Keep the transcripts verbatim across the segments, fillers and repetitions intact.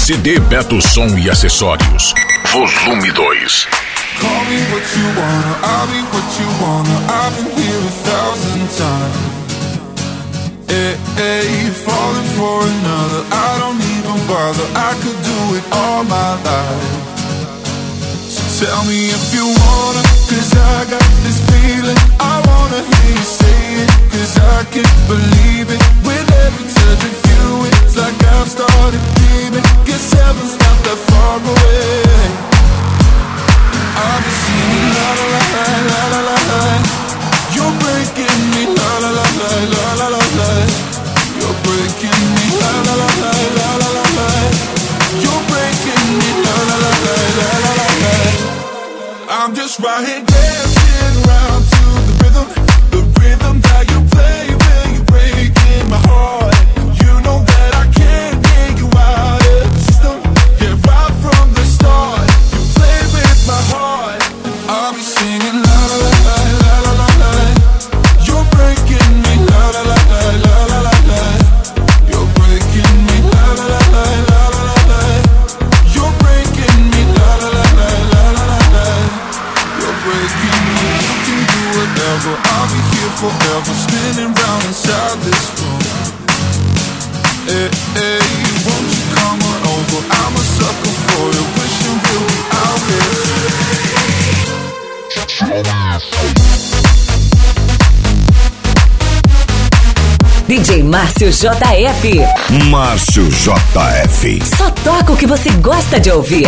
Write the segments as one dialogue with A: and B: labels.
A: C D Beto Som e Acessórios. Volume dois.
B: Call me what you wanna, I'll be what you wanna. I've been here a thousand times. Hey, hey, falling for another, I don't even bother. I could do it all my life. So tell me if you wanna, cause I got this feeling. I wanna hear you say it, cause I can't believe it. With every touch of you, it's like I've started dreaming. Guess heaven's not that far away. I've been singing la la la la la la la. You're breaking me la la la la la la la la. You're breaking me la la la la la la la la. You're breaking me la la la la la la la la. I'm just right here dancing around to the rhythm, the rhythm that you play when you're breaking my heart. You know that I can't get you out of the system. Yeah, right from the start, you play with my heart. I'll be singing la la la la la la la. You're breaking me la la la la la la la la. You're breaking me la la la la la la la. You're breaking me la la la la la la la. You're breaking me. You can do whatever. I'll be here forever, spinning round inside this room. Hey, hey, won't you come on over? I'm a sucker for you, wishing we'll be out here.
C: D J Márcio J F.
A: Márcio J F.
C: Só toca o que você gosta de ouvir.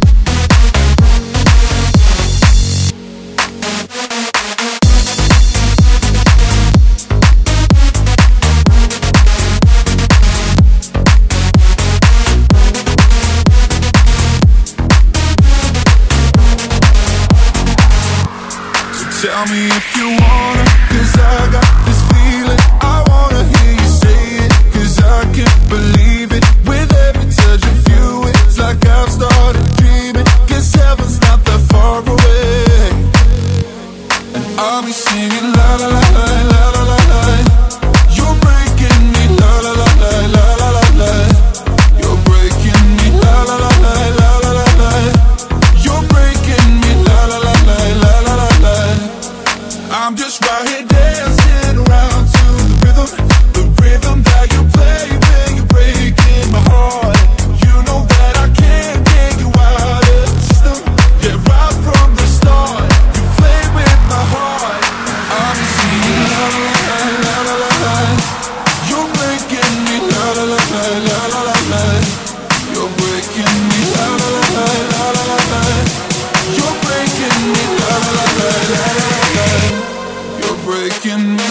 B: Tell me if you wanna, cause I got this feeling. I wanna hear you say it, cause I can't believe it. With every touch of you, it's like I've started dreaming. Guess heaven's not that far away. And I'll be singing la la la la la la la la. You're breaking me la la la la la la la la. You're breaking me la la la la la la la la. You're breaking me la la la la la la la la. I'm just right here dancing around to the rhythm, the rhythm that you play when you're breaking my heart. You know that I can't get you out of the system. Yeah, right from the start, you play with my heart. I'm singing la la la la la la la. You're breaking me la la la la la la la la. You're breaking me la la la la la la la la. You're breaking me la la la la la la la. You're breaking me.